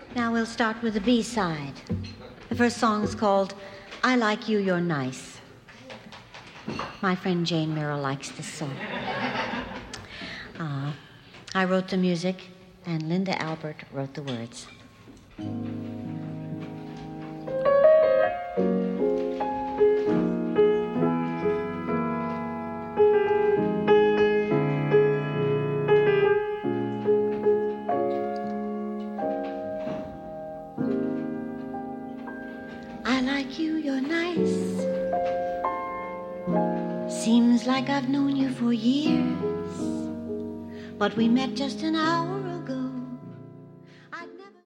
Now we'll start with the B-side. The first song is called I Like You, You're Nice. My friend Jane Merrill likes this song. I wrote the music, and Linda Albert wrote the words. I like you, you're nice. Seems like I've known you for years, but we met just an hour